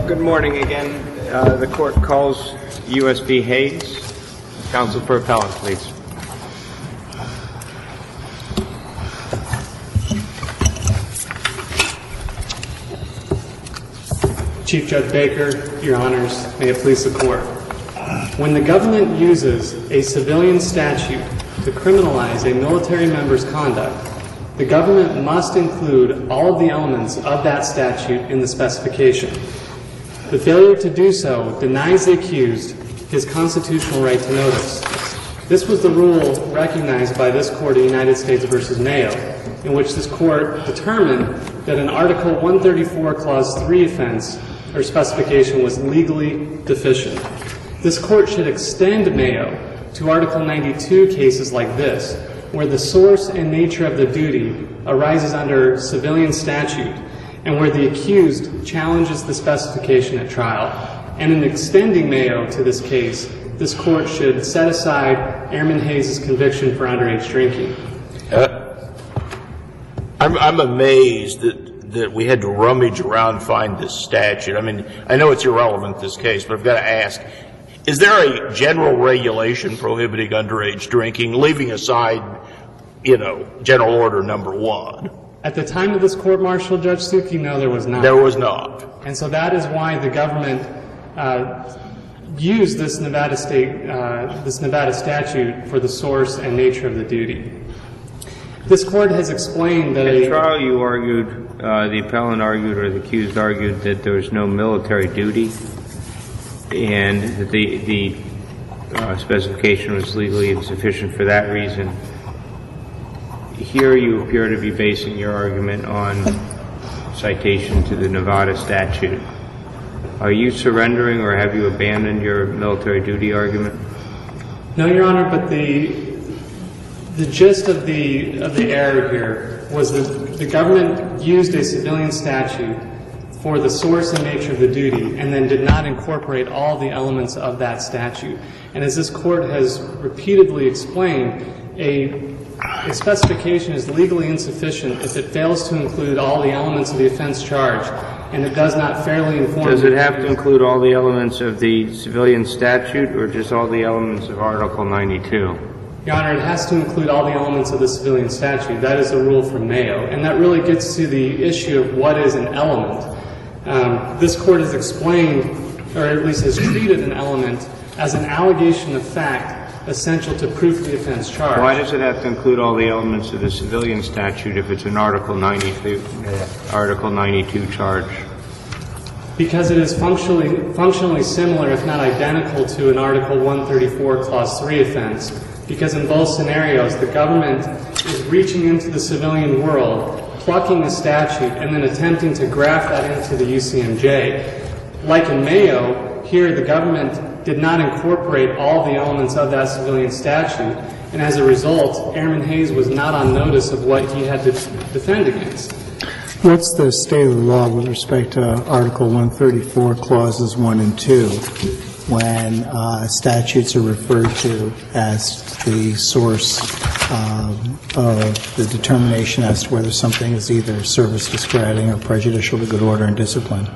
Good morning again. The court calls U.S. v. Hayes. Counsel for appellant, please. Chief Judge Baker, Your Honors, may it please the court. When the government uses a civilian statute to criminalize a military member's conduct, the government must include all of the elements of that statute in the specification. The failure to do so denies the accused his constitutional right to notice. This was the rule recognized by this court in United States v. Mayo, in which this court determined that an Article 134 Clause 3 offense or specification was legally deficient. This court should extend Mayo to Article 92 cases like this, where the source and nature of the duty arises under civilian statute and where the accused challenges the specification at trial. And in extending Mayo to this case, this court should set aside Airman Hayes' conviction for underage drinking. I'm amazed that we had to rummage around and find this statute. I mean, I know it's irrelevant, this case, but I've got to ask, is there a general regulation prohibiting underage drinking, leaving aside, General Order Number 1? At the time of this court-martial, Judge Suki, no, there was not. There was not. And so that is why the government used this Nevada statute for the source and nature of the duty. This court has explained that at trial you argued, the appellant argued or the accused argued that there was no military duty and that the specification was legally insufficient for that reason. Here you appear to be basing your argument on citation to the Nevada statute. Are you surrendering or have you abandoned your military duty argument? No, Your Honor, but the gist of the error here was that the government used a civilian statute for the source and nature of the duty and then did not incorporate all the elements of that statute. And as this court has repeatedly explained, a specification is legally insufficient if it fails to include all the elements of the offense charged and it does not fairly inform. Does it have to include all the elements of the civilian statute or just all the elements of Article 92? Your Honor, it has to include all the elements of the civilian statute. That is a rule from Mayo. And that really gets to the issue of what is an element. This court has explained, or at least has treated an element as an allegation of fact essential to proof the offense charged. Why does it have to include all the elements of the civilian statute if it's an Article 92 charge? Because it is functionally similar, if not identical, to an Article 134 Clause 3 offense. Because in both scenarios, the government is reaching into the civilian world, plucking a statute, and then attempting to graft that into the UCMJ. Like in Mayo, here the government did not incorporate all the elements of that civilian statute, and as a result, Airman Hayes was not on notice of what he had to defend against. What's the state of the law with respect to Article 134, Clauses 1 and 2, when statutes are referred to as the source of the determination as to whether something is either service discrediting or prejudicial to good order and discipline?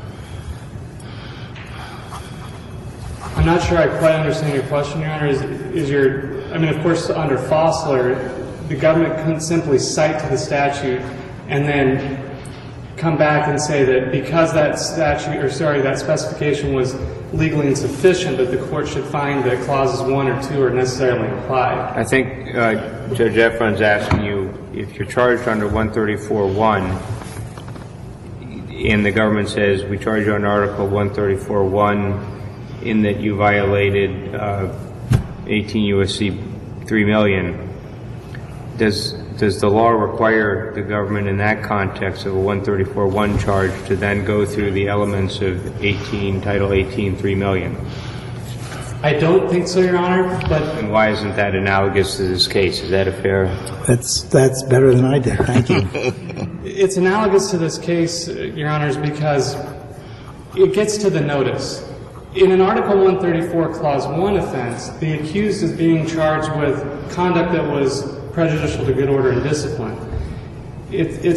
I'm not sure I quite understand your question, Your Honor. Of course, under Fossler, the government couldn't simply cite to the statute and then come back and say that because that specification was legally insufficient, that the court should find that Clauses 1 or 2 are necessarily implied. I think Judge Efron's asking you, if you're charged under 134.1 and the government says, we charge you under Article 134.1 in that you violated 18 U.S.C. 3 million, does the law require the government in that context of a 134.1 charge to then go through the elements of Title 18, 3 million? I don't think so, Your Honor, but... And why isn't that analogous to this case? Is that a fair... That's better than I did. Thank you. It's analogous to this case, Your Honors, because it gets to the notice. In an Article 134 Clause 1 offense, the accused is being charged with conduct that was prejudicial to good order and discipline. It's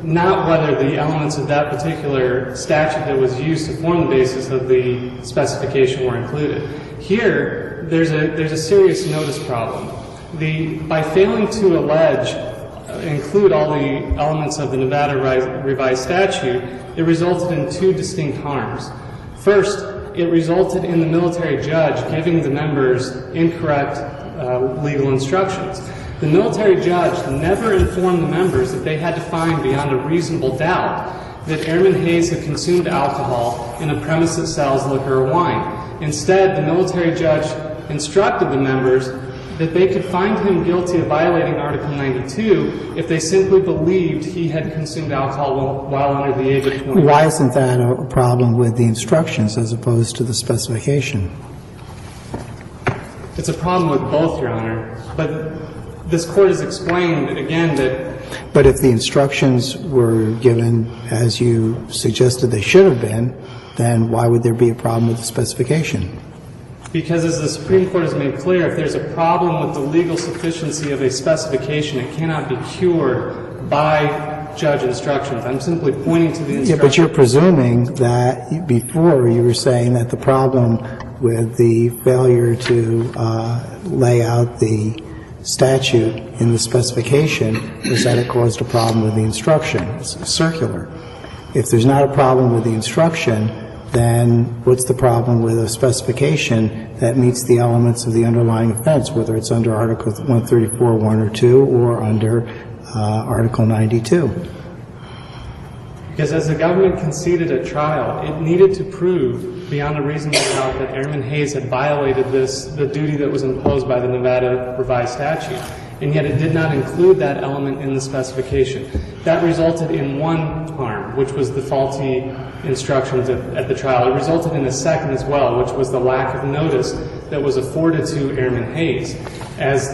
not whether the elements of that particular statute that was used to form the basis of the specification were included. Here, there's a serious notice problem. By failing to include all the elements of the Nevada revised statute, it resulted in two distinct harms. First, it resulted in the military judge giving the members incorrect legal instructions. The military judge never informed the members that they had to find beyond a reasonable doubt that Airman Hayes had consumed alcohol in a premise that sells liquor or wine. Instead, the military judge instructed the members that they could find him guilty of violating Article 92 if they simply believed he had consumed alcohol while under the age of 21. Why isn't that a problem with the instructions as opposed to the specification? It's a problem with both, Your Honor. But this Court has explained, again, that... But if the instructions were given as you suggested they should have been, then why would there be a problem with the specification? Because as the Supreme Court has made clear, if there's a problem with the legal sufficiency of a specification, it cannot be cured by judge instructions. I'm simply pointing to the instructions. Yeah, but you're presuming that before you were saying that the problem with the failure to lay out the statute in the specification is that it caused a problem with the instruction. It's circular. If there's not a problem with the instruction, then what's the problem with a specification that meets the elements of the underlying offense, whether it's under Article 134, 1 or 2, or under Article 92? Because as the government conceded at trial, it needed to prove beyond a reasonable doubt that Airman Hayes had violated the duty that was imposed by the Nevada revised statute, and yet it did not include that element in the specification. That resulted in one harm, which was the faulty instructions at the trial. It resulted in a second as well, which was the lack of notice that was afforded to Airman Hayes. As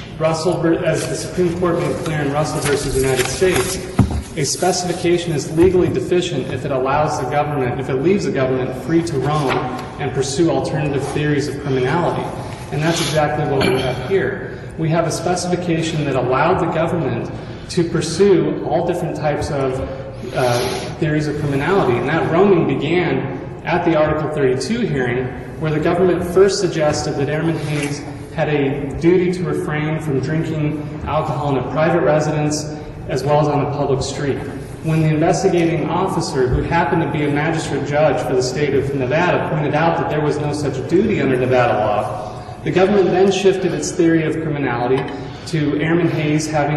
the Supreme Court made clear in Russell v. United States, a specification is legally deficient if it leaves the government free to roam and pursue alternative theories of criminality. And that's exactly what we have here. We have a specification that allowed the government to pursue all different types of theories of criminality. And that roaming began at the Article 32 hearing, where the government first suggested that Airman Hayes had a duty to refrain from drinking alcohol in a private residence as well as on a public street. When the investigating officer, who happened to be a magistrate judge for the state of Nevada, pointed out that there was no such duty under Nevada law, the government then shifted its theory of criminality to Airman Hayes having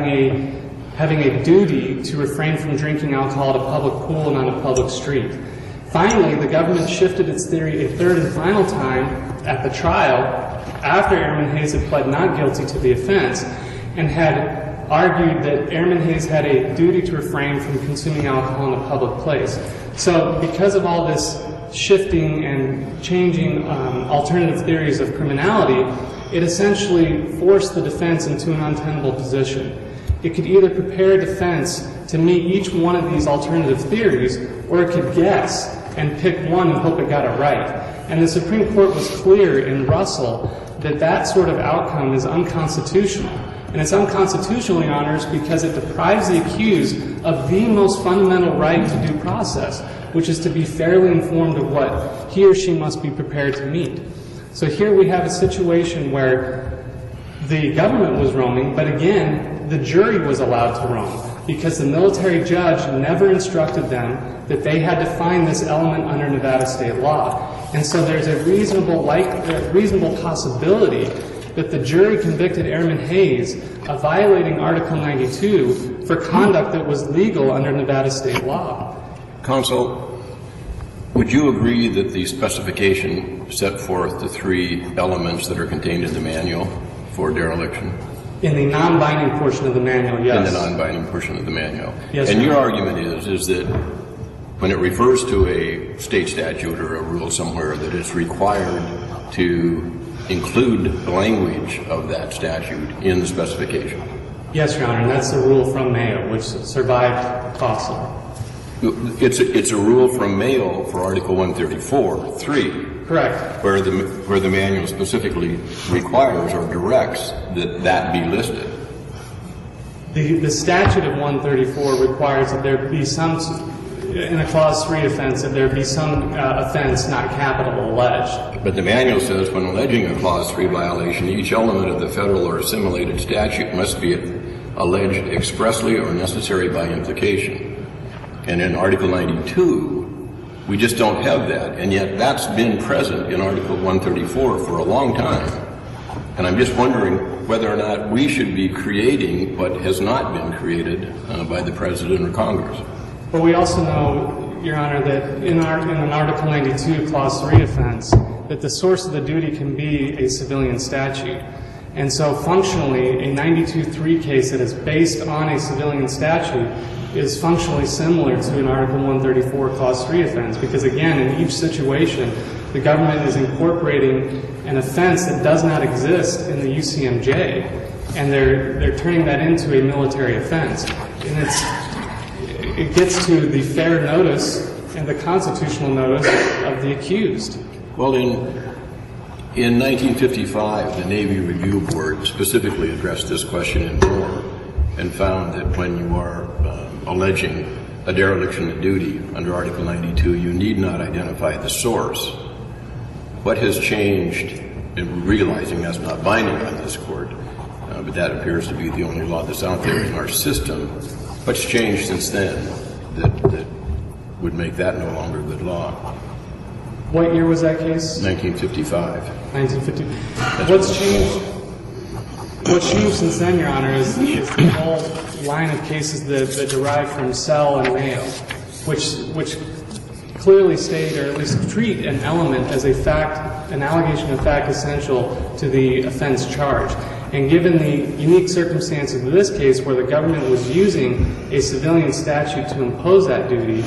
a duty to refrain from drinking alcohol at a public pool and on a public street. Finally, the government shifted its theory a third and final time at the trial after Airman Hayes had pled not guilty to the offense and had argued that Airman Hayes had a duty to refrain from consuming alcohol in a public place. So because of all this shifting and changing alternative theories of criminality, it essentially forced the defense into an untenable position. It could either prepare a defense to meet each one of these alternative theories, or it could guess and pick one and hope it got it right. And the Supreme Court was clear in Russell that that sort of outcome is unconstitutional. And it's unconstitutional, Your Honors, because it deprives the accused of the most fundamental right to due process, which is to be fairly informed of what he or she must be prepared to meet. So here we have a situation where the government was roaming, but again, the jury was allowed to roam because the military judge never instructed them that they had to find this element under Nevada state law. And so there's a reasonable possibility that the jury convicted Airman Hayes of violating Article 92 for conduct that was legal under Nevada state law. Counsel, would you agree that the specification set forth the three elements that are contained in the manual for dereliction? In the non-binding portion of the manual, yes. In the non-binding portion of the manual. Yes, and sir. Your argument is that when it refers to a state statute or a rule somewhere, that it's required to include the language of that statute in the specification. Yes, Your Honor, and that's the rule from Mayo, which survived Fossler. It's a rule from Mayo for Article 134.3. Correct. Where the manual specifically requires or directs that be listed. The statute of 134 requires that there be some, in a Clause 3 offense, that there be some offense not capital alleged. But the manual says when alleging a Clause 3 violation, each element of the federal or assimilated statute must be alleged expressly or necessary by implication. And in Article 92, we just don't have that. And yet that's been present in Article 134 for a long time. And I'm just wondering whether or not we should be creating what has not been created by the President or Congress. But we also know, Your Honor, that in an Article 92 Clause 3 offense, that the source of the duty can be a civilian statute. And so functionally, a 92-3 case that is based on a civilian statute is functionally similar to an Article 134 Clause 3 offense, because again, in each situation, the government is incorporating an offense that does not exist in the UCMJ, and they're turning that into a military offense. And it gets to the fair notice and the constitutional notice of the accused. Well, in 1955, the Navy Review Board specifically addressed this question in Moore and found that when you are alleging a dereliction of duty under Article 92, you need not identify the source. What has changed, in realizing that's not binding on this Court, but that appears to be the only law that's out there in our system, what's changed since then that would make that no longer good law? What year was that case? 1955. 1950. What's changed since then, Your Honor, is the whole line of cases that derive from Sell and Mayo, which clearly state, or at least treat an element as an allegation of fact essential to the offense charge. And given the unique circumstances of this case, where the government was using a civilian statute to impose that duty,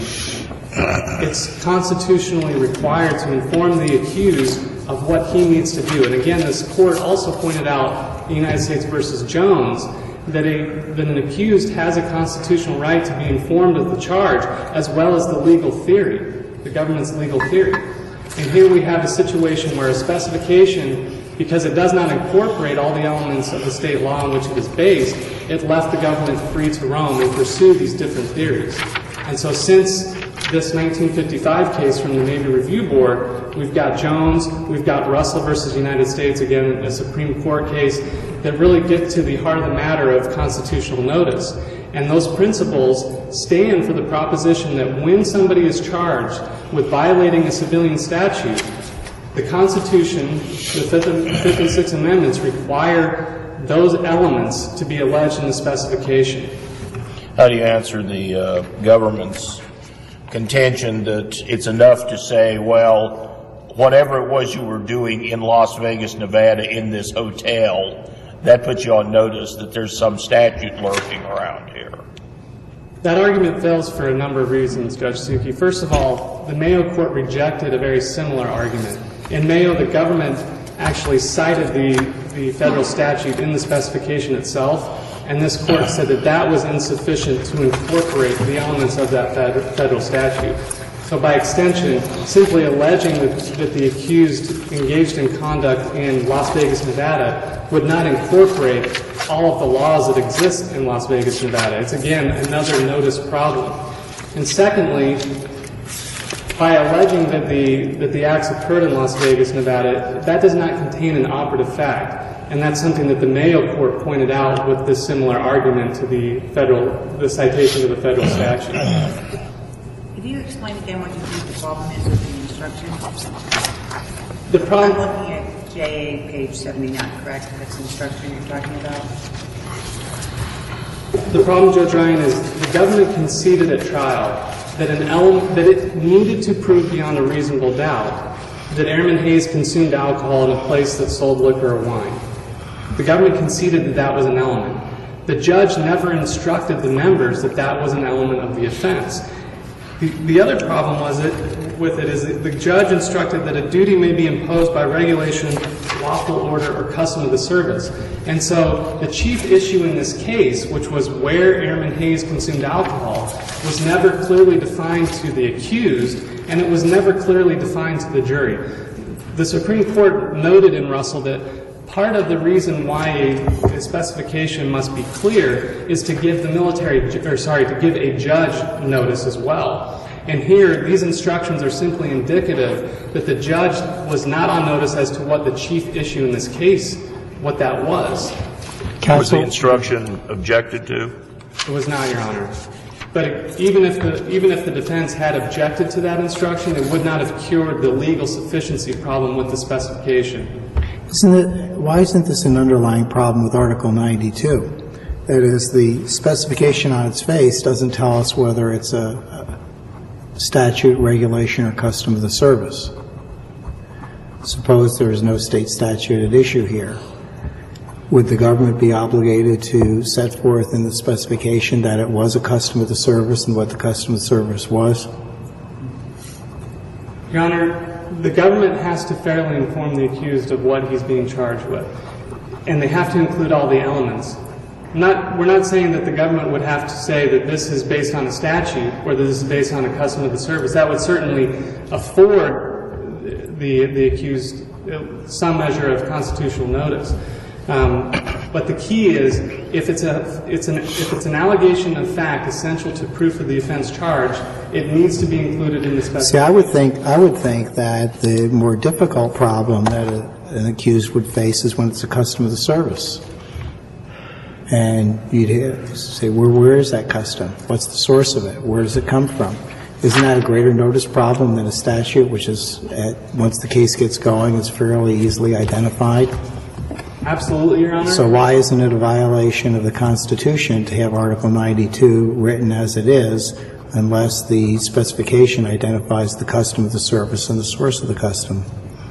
it's constitutionally required to inform the accused of what he needs to do. And again, this Court also pointed out in United States v. Jones that an accused has a constitutional right to be informed of the charge as well as the legal theory, the government's legal theory. And here we have a situation where a specification, because it does not incorporate all the elements of the state law on which it is based, it left the government free to roam and pursue these different theories. And so since this 1955 case from the Navy Review Board, we've got Jones, we've got Russell v. United States, again, a Supreme Court case, that really get to the heart of the matter of constitutional notice. And those principles stand for the proposition that when somebody is charged with violating a civilian statute, the Constitution, the Fifth and Sixth Amendments require those elements to be alleged in the specification. How do you answer the government's contention that it's enough to say, well, whatever it was you were doing in Las Vegas, Nevada, in this hotel, that puts you on notice that there's some statute lurking around here? That argument fails for a number of reasons, Judge Suki. First of all, the Mayo Court rejected a very similar argument. In Mayo, the government actually cited the federal statute in the specification itself, and this Court said that that was insufficient to incorporate the elements of that federal statute. So by extension, simply alleging that the accused engaged in conduct in Las Vegas, Nevada, would not incorporate all of the laws that exist in Las Vegas, Nevada. It's, again, another notice problem. And secondly, by alleging that the acts occurred in Las Vegas, Nevada, that does not contain an operative fact. And that's something that the Mayo Court pointed out with this similar argument to the citation of the federal statute. Could you explain again what you think the problem is with the instruction? The problem... I'm looking at JA page 79, correct? That's the instruction you're talking about? The problem, Judge Ryan, is the government conceded at trial that that it needed to prove beyond a reasonable doubt that Airman Hayes consumed alcohol in a place that sold liquor or wine. The government conceded that that was an element. The judge never instructed the members that that was an element of the offense. The other problem with it is that the judge instructed that a duty may be imposed by regulation, lawful order, or custom of the service. And so the chief issue in this case, which was where Airman Hayes consumed alcohol, was never clearly defined to the accused, and it was never clearly defined to the jury. The Supreme Court noted in Russell that part of the reason why a specification must be clear is to give to give a judge notice as well. And here, these instructions are simply indicative that the judge was not on notice as to what the chief issue in this case, what that was. Was the instruction objected to? It was not, Your Honor. But even if the defense had objected to that instruction, it would not have cured the legal sufficiency problem with the specification. Why isn't this an underlying problem with Article 92? That is, the specification on its face doesn't tell us whether it's a statute, regulation, or custom of the service. Suppose there is no state statute at issue here. Would the government be obligated to set forth in the specification that it was a custom of the service and what the custom of the service was? Your Honor, the government has to fairly inform the accused of what he's being charged with, and they have to include all the elements. We're not saying that the government would have to say that this is based on a statute or that this is based on a custom of the service. That would certainly afford the accused some measure of constitutional notice. But the key is, if it's an allegation of fact essential to proof of the offense charge, it needs to be included in the specification. See, I would think that the more difficult problem that an accused would face is when it's a custom of the service. And you'd say, where is that custom? What's the source of it? Where does it come from? Isn't that a greater notice problem than a statute, which is, once the case gets going, it's fairly easily identified? Absolutely, Your Honor. So why isn't it a violation of the Constitution to have Article 92 written as it is unless the specification identifies the custom of the service and the source of the custom?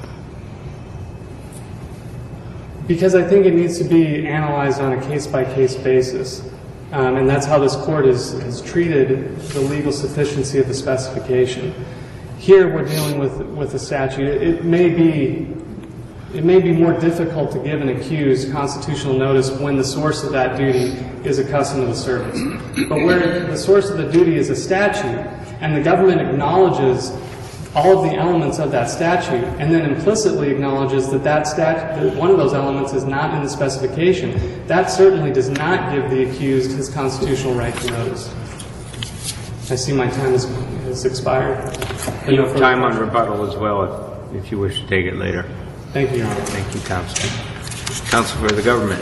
Because I think it needs to be analyzed on a case-by-case basis. And that's how this Court has treated the legal sufficiency of the specification. Here we're dealing with a statute. It may be more difficult to give an accused constitutional notice when the source of that duty is a custom of the service. But where the source of the duty is a statute and the government acknowledges all of the elements of that statute and then implicitly acknowledges that one of those elements is not in the specification, that certainly does not give the accused his constitutional right to notice. I see my time has expired. You have time on rebuttal as well if you wish to take it later. Thank you, Your Honor. Thank you, Counsel. Counsel for the government.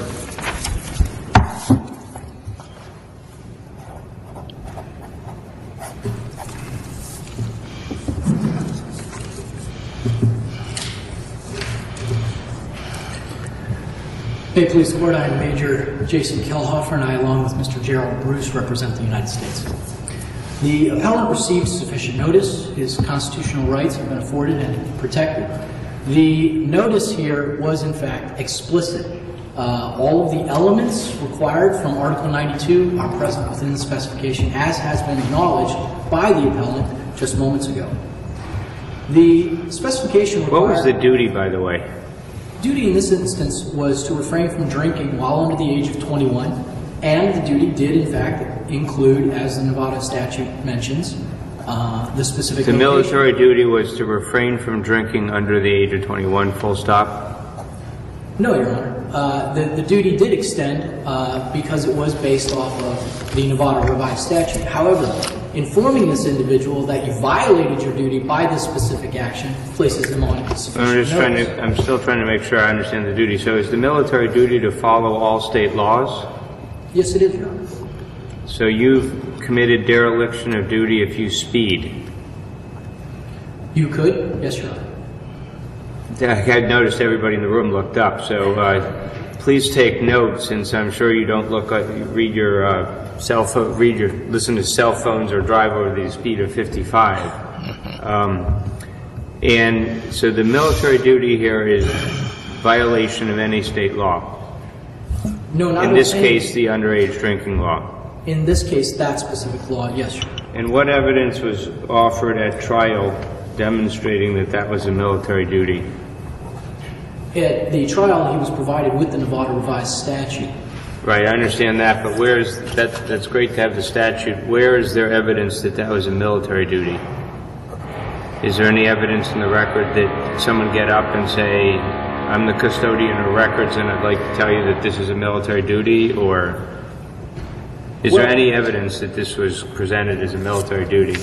May it please the Court, I am Major Jason Kellhofer, and I, along with Mr. Gerald Bruce, represent the United States. The appellant received sufficient notice. His constitutional rights have been afforded and protected. The notice here was, in fact, explicit. All of the elements required from Article 92 are present within the specification, as has been acknowledged by the appellant just moments ago. The specification required... What was the duty, by the way? Duty in this instance was to refrain from drinking while under the age of 21, and the duty did, in fact, include, as the Nevada statute mentions, the specific The location. military duty was to refrain from drinking under the age of 21, full stop? No, Your Honor. The duty did extend because it was based off of the Nevada revised statute. However, informing this individual that you violated your duty by this specific action places him on sufficient notice. I'm still trying to make sure I understand the duty. So is the military duty to follow all state laws? Yes, it is, Your Honor. So you've committed dereliction of duty if you speed? You could? Yes, Your Honor. I had noticed everybody in the room looked up, so please take note, since I'm sure you don't read your cell phone, listen to cell phones or drive over the speed of 55. And so the military duty here is violation of any state law. No, not in this any, case, the underage drinking law. In this case, that specific law, yes, Your Honor. And what evidence was offered at trial demonstrating that that was a military duty? At the trial, he was provided with the Nevada revised statute. Right, I understand that, but where is that's great to have the statute. Where is there evidence that that was a military duty? Is there any evidence in the record that someone get up and say, I'm the custodian of records and I'd like to tell you that this is a military duty, or is there any evidence that this was presented as a military duty?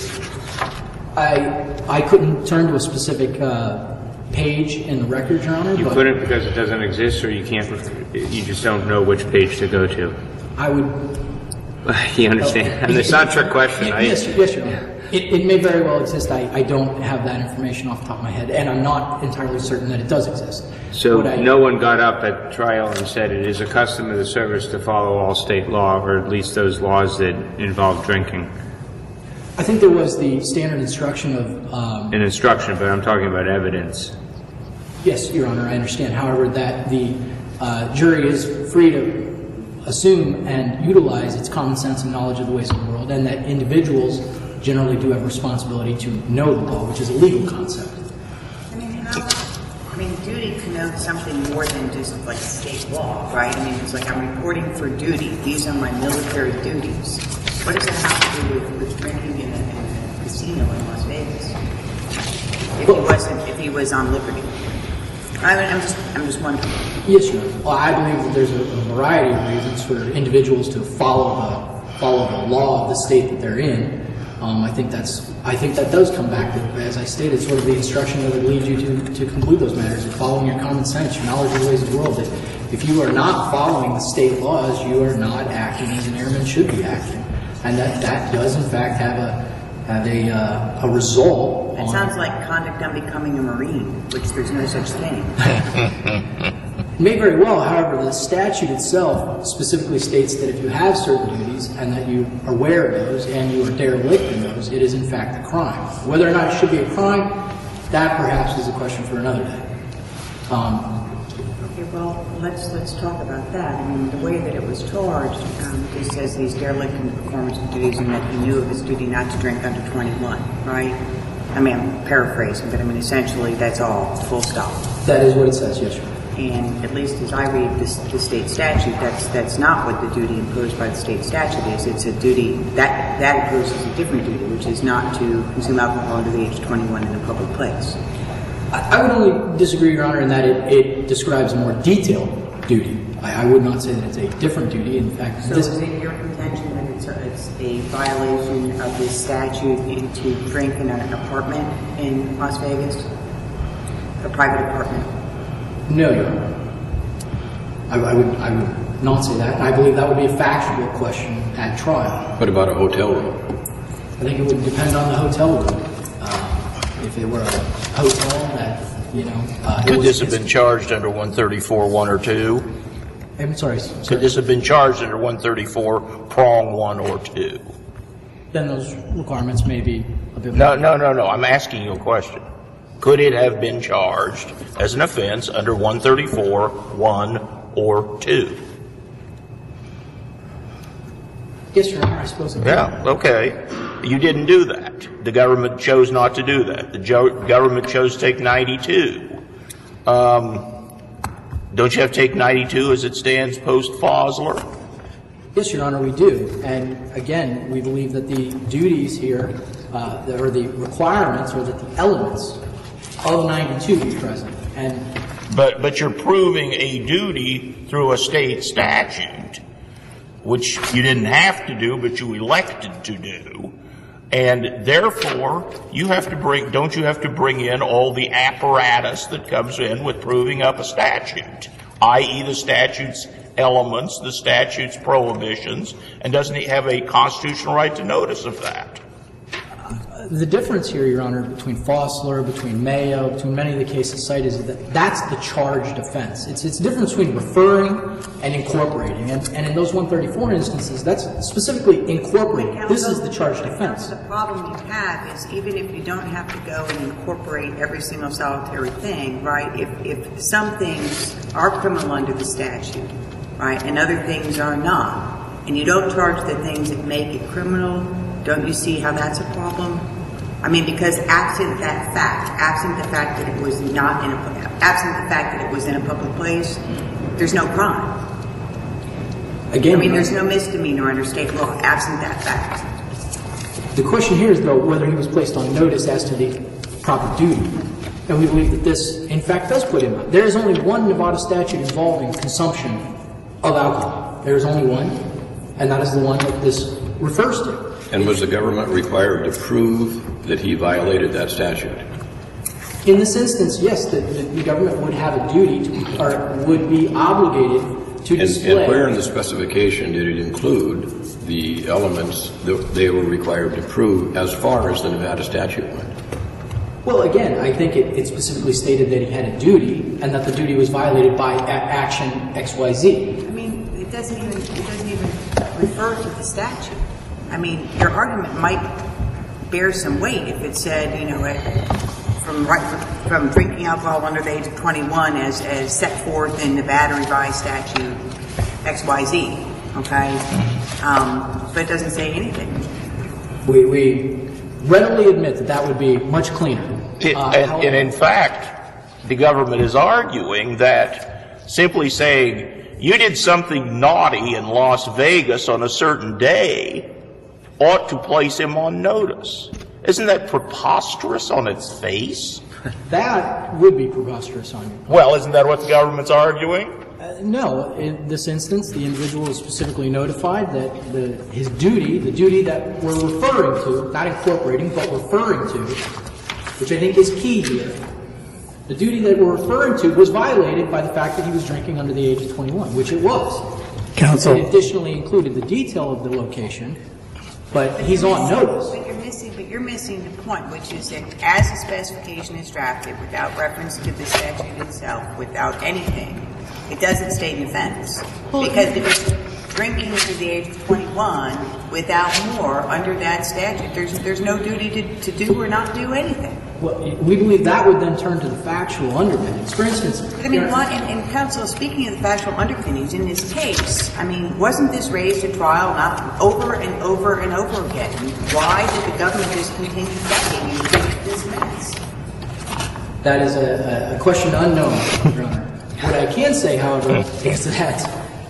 I couldn't turn to a specific page in the record, Your Honor. You couldn't because it doesn't exist, or you can't, you just don't know which page to go to? I would... You understand? And it's not a trick question. Yes, Your Honor. It may very well exist. I don't have that information off the top of my head, and I'm not entirely certain that it does exist. So no one got up at trial and said it is a custom of the service to follow all state law, or at least those laws that involve drinking? I think there was the standard instruction of... An instruction, but I'm talking about evidence. Yes, Your Honor, I understand. However, that the jury is free to assume and utilize its common sense and knowledge of the ways of the world, and that individuals generally do have responsibility to know the law, which is a legal concept. I mean, duty connotes something more than just like state law, right? I mean, it's like I'm reporting for duty. These are my military duties. What does that have to do with drinking in a casino in Las Vegas? If he was on liberty. I'm just wondering. Yes, Your Honor. Well, I believe that there's a variety of reasons for individuals to follow the law of the state that they're in. I think that does come back to, as I stated, sort of the instruction that would lead you to conclude those matters, of following your common sense, your knowledge of the ways of the world. That if you are not following the state laws, you are not acting as an airman should be acting, and that does in fact have a result. It sounds like conduct on becoming a Marine, which there's no such thing. It may very well, however, the statute itself specifically states that if you have certain duties and that you are aware of those and you are derelict in those, it is in fact a crime. Whether or not it should be a crime, that perhaps is a question for another day. Okay, well, let's talk about that. I mean, the way that it was charged, it says he's derelict in the performance of duties and that he knew of his duty not to drink under 21, right? I mean, I'm paraphrasing, but I mean, essentially, that's all, full stop. That is what it says, yes, Your Honor. And at least as I read the state statute, that's not what the duty imposed by the state statute is. It's a duty that imposes a different duty, which is not to consume alcohol under the age of 21 in a public place. I would only disagree, Your Honor, in that it describes a more detailed duty. I would not say that it's a different duty. In fact, so is it your contention that it's a violation of this statute to drink in an apartment in Las Vegas, a private apartment? No, Your Honor. I would not say that. I believe that would be a factual question at trial. What about a hotel room? I think it would depend on the hotel room. If it were a hotel that, could this have been charged under 134.1 or 2? I'm sorry. Could this have been charged under 134 prong 1 or 2? Then those requirements may be a bit more. No. I'm asking you a question. Could it have been charged as an offense under 134.1 or 2? Yes, Your Honor, I suppose it could. Yeah, okay. You didn't do that. The government chose not to do that. The government chose to take 92. Don't you have to take 92 as it stands post-Fosler? Yes, Your Honor, we do. And again, we believe that the duties here, or the requirements, or that the elements of 92 be present. But you're proving a duty through a state statute, which you didn't have to do, but you elected to do. And therefore, don't you have to bring in all the apparatus that comes in with proving up a statute, i.e. the statute's elements, the statute's prohibitions, and doesn't he have a constitutional right to notice of that? The difference here, Your Honor, between Fosler, between Mayo, between many of the cases cited is that that's the charged offense. It's the difference between referring and incorporating. And in those 134 instances, that's specifically incorporating. This is the charged offense. The problem you have is even if you don't have to go and incorporate every single solitary thing, right, if some things are criminal under the statute, right, and other things are not, and you don't charge the things that make it criminal, don't you see how that's a problem? I mean, because absent the fact that it was in a public place, there's no crime. Again, I mean, there's no misdemeanor under state law, absent that fact. The question here is, though, whether he was placed on notice as to the proper duty. And we believe that this, in fact, does put him out. There is only one Nevada statute involving consumption of alcohol. There is only one, and that is the one that this refers to. And was the government required to prove that he violated that statute? In this instance, yes, the government would have a duty to, or would be obligated to display. And where in the specification did it include the elements that they were required to prove as far as the Nevada statute went? Well, again, I think it specifically stated that he had a duty and that the duty was violated by action XYZ. I mean, it doesn't even refer to the statute. I mean, your argument might bear some weight if it said, you know, from drinking alcohol under the age of 21 as set forth in Nevada revised statute XYZ, okay? But it doesn't say anything. We readily admit that that would be much cleaner. And in fact, the government is arguing that simply saying you did something naughty in Las Vegas on a certain day ought to place him on notice. Isn't that preposterous on its face? That would be preposterous on you. Well, isn't that what the government's arguing? No. In this instance, the individual is specifically notified that his duty, the duty that we're referring to, not incorporating, but referring to, which I think is key here, the duty that we're referring to was violated by the fact that he was drinking under the age of 21, which it was. Counsel. It additionally included the detail of the location, but he's on notice. But you're missing the point, which is that as the specification is drafted, without reference to the statute itself, without anything, it doesn't state an offense. Because if it's drinking under the age of 21 without more under that statute, there's no duty to do or not do anything. Well, we believe that would then turn to the factual underpinnings. For instance, I mean, and counsel, speaking of the factual underpinnings, in this case, I mean, wasn't this raised at trial not over and over and over again? Why did the government just continue begging you to make this mess? That is a question unknown, Your Honor. What I can say, however, is that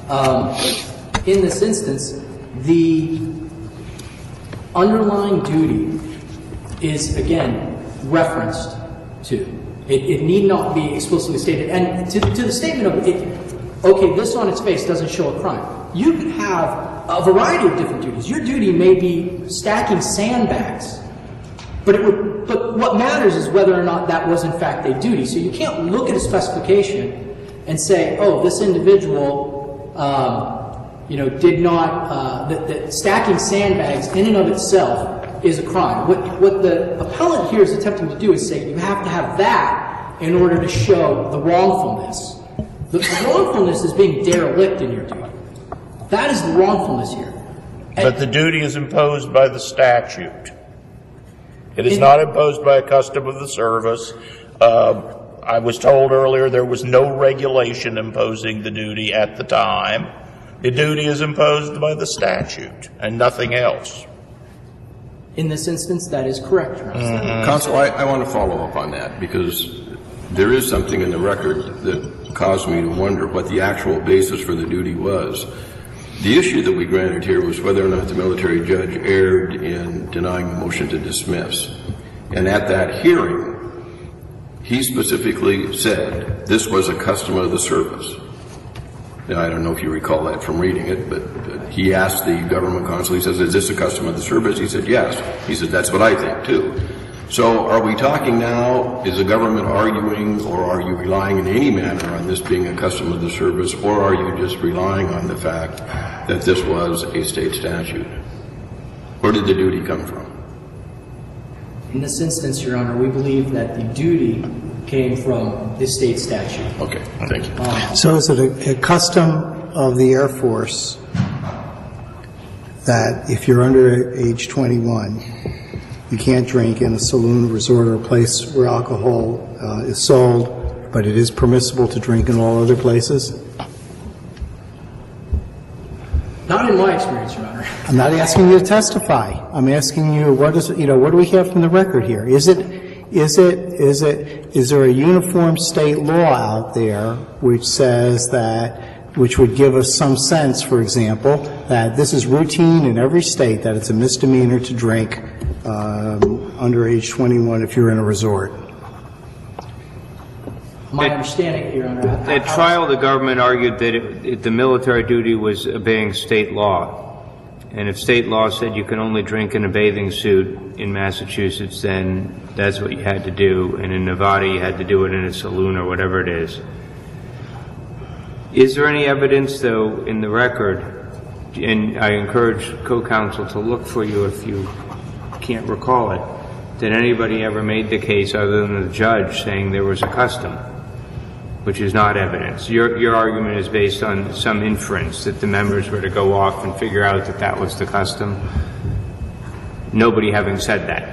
in this instance, the underlying duty is, again, referenced to. It need not be explicitly stated. And to the statement of okay, this on its face doesn't show a crime. You can have a variety of different duties. Your duty may be stacking sandbags, but what matters is whether or not that was in fact a duty. So you can't look at a specification and say, oh, this individual, did not, that stacking sandbags in and of itself is a crime. What the appellant here is attempting to do is say you have to have that in order to show the wrongfulness. The wrongfulness is being derelict in your duty. That is the wrongfulness here. But the duty is imposed by the statute. It is not imposed by a custom of the service. I was told earlier there was no regulation imposing the duty at the time. The duty is imposed by the statute and nothing else. In this instance, that is correct, Your Honor. Counsel, I want to follow up on that because there is something in the record that caused me to wonder what the actual basis for the duty was. The issue that we granted here was whether or not the military judge erred in denying the motion to dismiss. And at that hearing, he specifically said this was a custom of the service. Now, I don't know if you recall that from reading it, but he asked the government counsel, he says, is this a custom of the service? He said, yes. He said, that's what I think, too. So are we talking now, is the government arguing, or are you relying in any manner on this being a custom of the service, or are you just relying on the fact that this was a state statute? Where did the duty come from? In this instance, Your Honor, we believe that the duty came from the state statute. Okay, thank you. So is it a custom of the Air Force that if you're under age 21, you can't drink in a saloon, resort, or a place where alcohol is sold, but it is permissible to drink in all other places? Not in my experience, Your Honor. I'm not asking you to testify. I'm asking you, what do we have from the record here? Is there a uniform state law out there which says that, which would give us some sense, for example, that this is routine in every state, that it's a misdemeanor to drink under age 21 if you're in a resort? My understanding, Your Honor. At trial, the government argued that the military duty was obeying state law. And if state law said you can only drink in a bathing suit in Massachusetts, then that's what you had to do. And in Nevada, you had to do it in a saloon or whatever it is. Is there any evidence, though, in the record, and I encourage co-counsel to look for you if you can't recall it, that anybody ever made the case other than the judge saying there was a custom, which is not evidence? Your argument is based on some inference that the members were to go off and figure out that that was the custom, nobody having said that.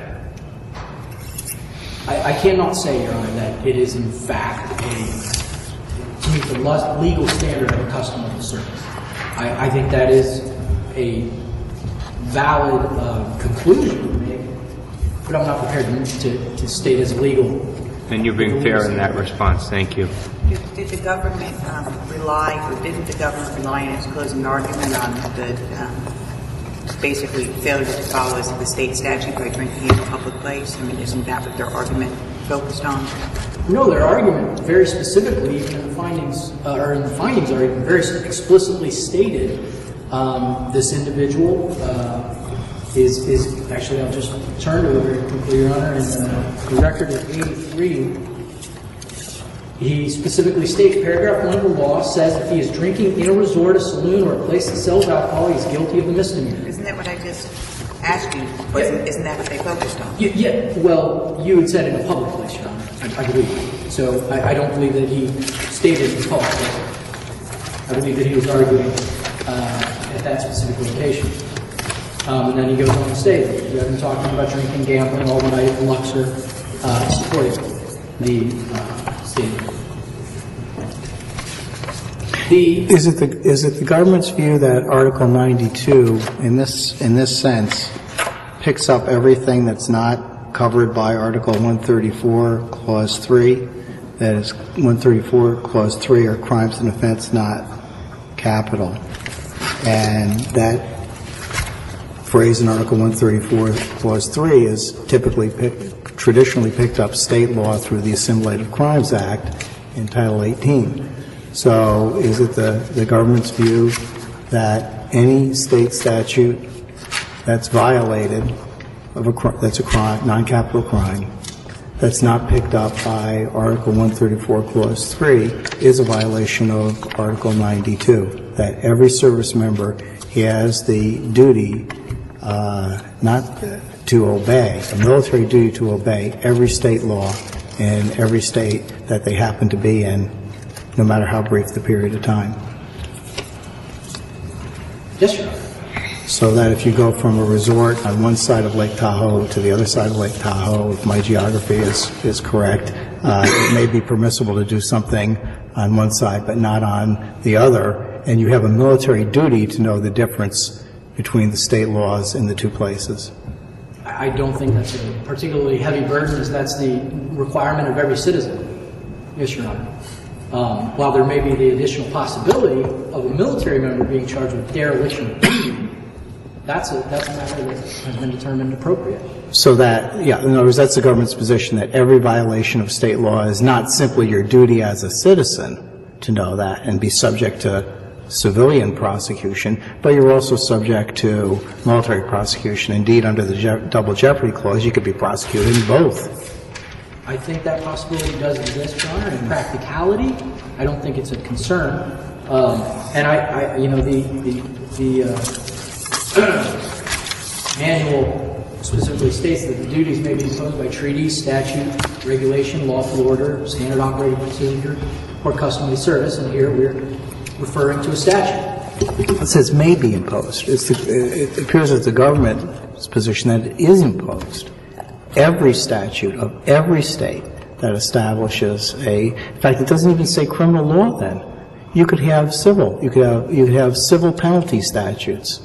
I cannot say, Your Honor, that it is in fact to meet the legal standard of a custom of the service. I think that is a valid conclusion to make, but I'm not prepared to state as legal. And you're being fair in that response. Thank you. Did the government rely, or didn't the government rely in its closing argument on the basically failure to follow the state statute by drinking in a public place? I mean, isn't that what their argument focused on? No, their argument very specifically, even in the findings, are very explicitly stated. This individual is actually, I'll just turn to it very quickly, Your Honor. In the record of 83, he specifically states, paragraph 1 of the law says if he is drinking in a resort, a saloon, or a place that sells alcohol, he is guilty of a misdemeanor. Isn't that what I just asked you? Isn't that what they focused on? Yeah, well, you had said in a public place, Your Honor, I believe. So I don't believe that he stated in public place. I believe that he was arguing at that specific location. And then he goes on to state, you have been talking about drinking, gambling, all the night at the Luxor, supporting the statement. Is it the government's view that Article 92, in this sense, picks up everything that's not covered by Article 134, Clause 3? That is, 134, Clause 3 are crimes and offense, not capital. And that phrase in Article 134, Clause 3 is traditionally picked up state law through the Assimilated Crimes Act in Title 18. So is it the government's view that any state statute that's violated that's a crime, non-capital crime, that's not picked up by Article 134, Clause 3 is a violation of Article 92, that every service member has the duty not to obey, a military duty to obey every state law in every state that they happen to be in, no matter how brief the period of time. Yes, Your Honor. So that if you go from a resort on one side of Lake Tahoe to the other side of Lake Tahoe, if my geography is correct, it may be permissible to do something on one side but not on the other, and you have a military duty to know the difference between the state laws in the two places. I don't think that's a particularly heavy burden, as that's the requirement of every citizen. Yes, Your Honor. While there may be the additional possibility of a military member being charged with dereliction of duty, that's a matter that has been determined appropriate. So that, in other words, that's the government's position that every violation of state law is not simply your duty as a citizen to know that and be subject to civilian prosecution, but you're also subject to military prosecution. Indeed, under the Double Jeopardy Clause, you could be prosecuted in both. I think that possibility does exist, Your Honor. In practicality, I don't think it's a concern. And the manual specifically states that the duties may be imposed by treaty, statute, regulation, lawful order, standard operating procedure, or customary service. And here we're referring to a statute. It says may be imposed. It appears that the government's position that it is imposed. Every statute of every state that establishes in fact, it doesn't even say criminal law then. You could have civil. You could have civil penalty statutes.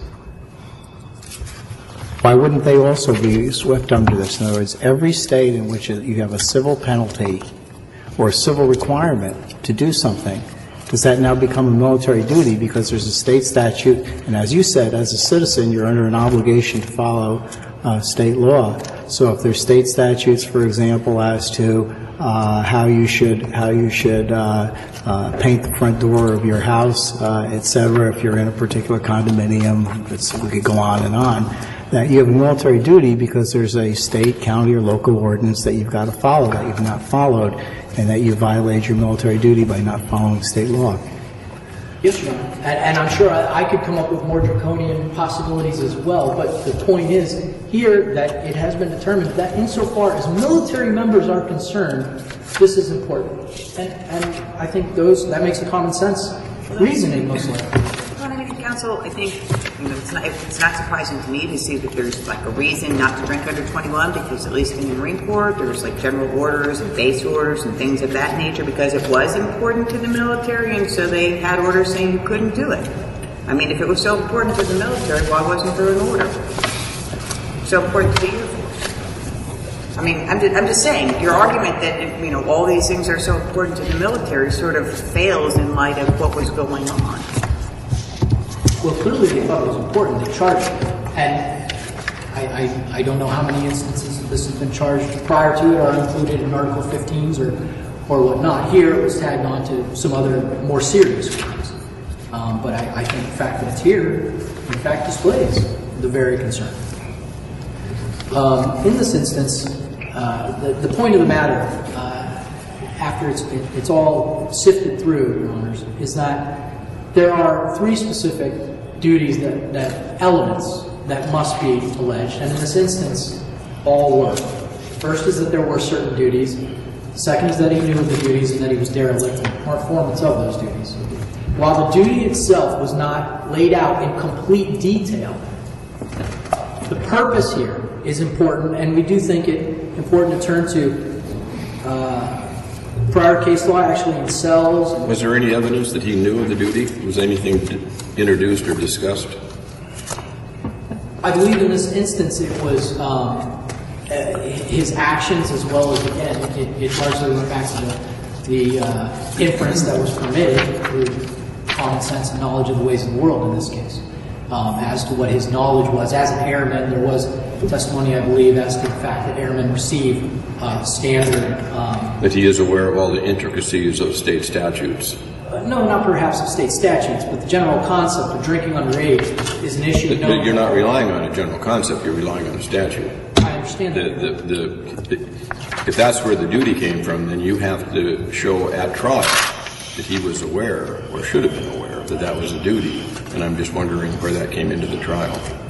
Why wouldn't they also be swept under this? In other words, every state in which you have a civil penalty or a civil requirement to do something, does that now become a military duty because there's a state statute? And as you said, as a citizen, you're under an obligation to follow state law. So if there's state statutes, for example, as to how you should paint the front door of your house, et cetera, if you're in a particular condominium. We could go on and on. That you have a military duty because there's a state, county, or local ordinance that you've got to follow that you've not followed, and that you violate your military duty by not following state law. Yes, Your Honor. And I'm sure I could come up with more draconian possibilities as well, but the point is here that it has been determined that insofar as military members are concerned, this is important. And I think that makes a common sense reasoning most likely. Well, I mean, counsel, I think it's not surprising to me to see that there's like a reason not to drink under 21, because at least in the Marine Corps, there's like general orders and base orders and things of that nature, because it was important to the military, and so they had orders saying you couldn't do it. I mean, if it was so important to the military, why wasn't there an order? So important to the Air Force. I mean, I'm just saying, your argument that, all these things are so important to the military sort of fails in light of what was going on. Well, clearly they thought it was important. They charged it. And I don't know how many instances this has been charged prior to it or included in Article 15s or whatnot. Here it was tagged on to some other more serious crimes. But I think the fact that it's here, in fact, displays the very concern. In this instance, the point of the matter, after it's all sifted through, Your Honors, is that there are three specific duties elements that must be alleged, and in this instance, all were. First is that there were certain duties. Second is that he knew of the duties and that he was derelict in performance of those duties. While the duty itself was not laid out in complete detail, the purpose here is important, and we do think it important to turn to prior case law, actually in cells. Was there any evidence that he knew of the duty? Was anything introduced or discussed? I believe in this instance it was his actions, as well as, again, it largely went back to the inference that was permitted through common sense and knowledge of the ways of the world in this case. As to what his knowledge was. As an airman, there was testimony, I believe, as to the fact that airmen receive standard... that he is aware of all the intricacies of state statutes. No, not perhaps of state statutes, but the general concept of drinking underage is an issue... But you're not relying on a general concept, you're relying on a statute. I understand that. If that's where the duty came from, then you have to show at trial that he was aware, or should have been aware, that that was a duty. And I'm just wondering where that came into the trial.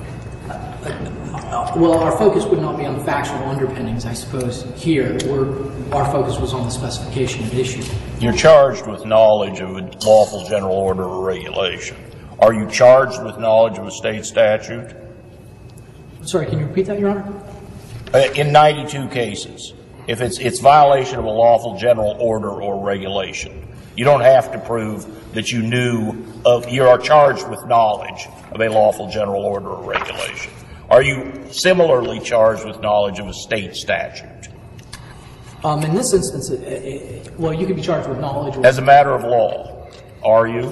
Well, our focus would not be on the factual underpinnings, I suppose, here. Our focus was on the specification of the issue. You're charged with knowledge of a lawful general order or regulation. Are you charged with knowledge of a state statute? Sorry, can you repeat that, Your Honor? In 92 cases, if it's violation of a lawful general order or regulation, you don't have to prove that you are charged with knowledge of a lawful general order or regulation. Are you similarly charged with knowledge of a state statute? In this instance, well, you could be charged with knowledge. As a matter of law, are you?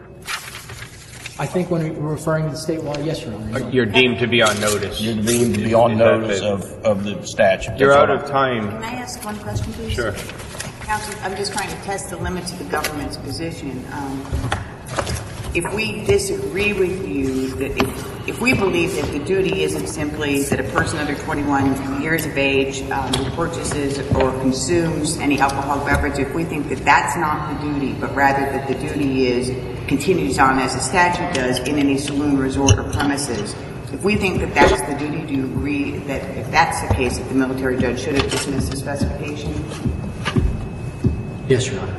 I think when we're referring to the state law, yes, Your Honor. You're deemed to be on notice. You're deemed to be on notice of the statute. You're out of time. Can I ask one question, please? Sure. Counsel, I'm just trying to test the limits of the government's position. If we disagree with you, that if we believe that the duty isn't simply that a person under 21 years of age who purchases or consumes any alcoholic beverage, if we think that that's not the duty, but rather that the duty continues on as the statute does in any saloon, resort, or premises, if we think that that's the duty, do you agree that if that's the case, that the military judge should have dismissed the specification? Yes, Your Honor.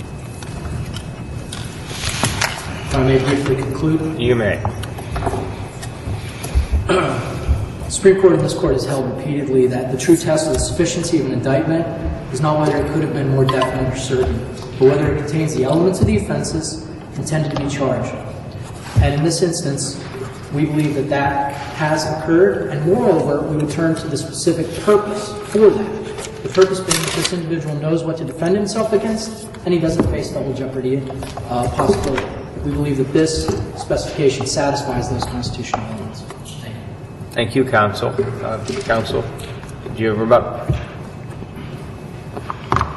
If I may briefly conclude. You may. The Supreme Court in this court has held repeatedly that the true test of the sufficiency of an indictment is not whether it could have been more definite or certain, but whether it contains the elements of the offenses intended to be charged. And in this instance, we believe that that has occurred, and moreover, we would turn to the specific purpose for that. The purpose being that this individual knows what to defend himself against, and he doesn't face double jeopardy possibility. We believe that this specification satisfies those constitutional elements. Thank you. Thank you, counsel. Counsel, do you have a rebuttal?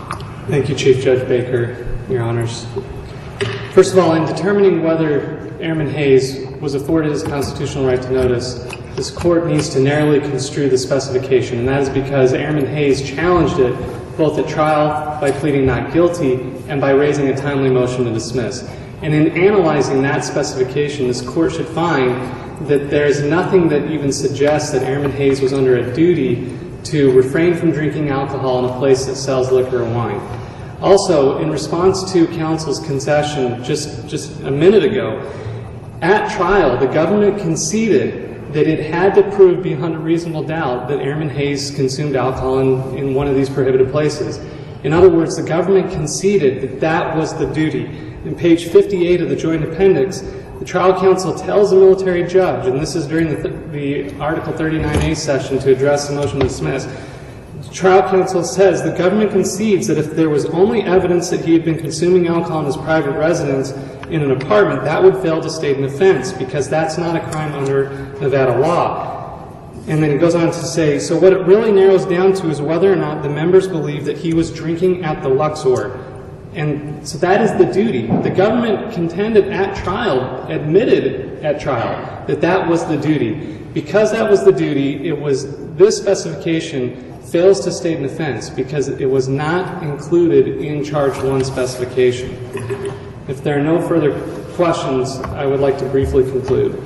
Thank you, Chief Judge Baker, Your Honors. First of all, in determining whether Airman Hayes was afforded his constitutional right to notice, this court needs to narrowly construe the specification, and that is because Airman Hayes challenged it both at trial by pleading not guilty and by raising a timely motion to dismiss. And in analyzing that specification, this court should find that there is nothing that even suggests that Airman Hayes was under a duty to refrain from drinking alcohol in a place that sells liquor or wine. Also, in response to counsel's concession just a minute ago, at trial, the government conceded that it had to prove beyond a reasonable doubt that Airman Hayes consumed alcohol in one of these prohibited places. In other words, the government conceded that that was the duty. In page 58 of the joint appendix, the trial counsel tells the military judge, and this is during the Article 39A session to address the motion to dismiss, the trial counsel says the government concedes that if there was only evidence that he had been consuming alcohol in his private residence in an apartment, that would fail to state an offense because that's not a crime under Nevada law. And then he goes on to say, so what it really narrows down to is whether or not the members believe that he was drinking at the Luxor. And so that is the duty. The government contended at trial, admitted at trial, that that was the duty. Because that was the duty, this specification fails to state an offense because it was not included in Charge 1 specification. If there are no further questions, I would like to briefly conclude.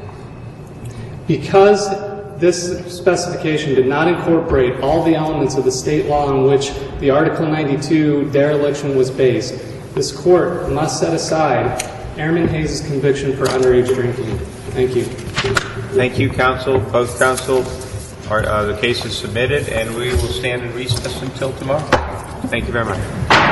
Because this specification did not incorporate all the elements of the state law on which the Article 92 dereliction was based, this court must set aside Airman Hayes' conviction for underage drinking. Thank you. Thank you, counsel. Both counsel, the case is submitted, and we will stand in recess until tomorrow. Thank you very much.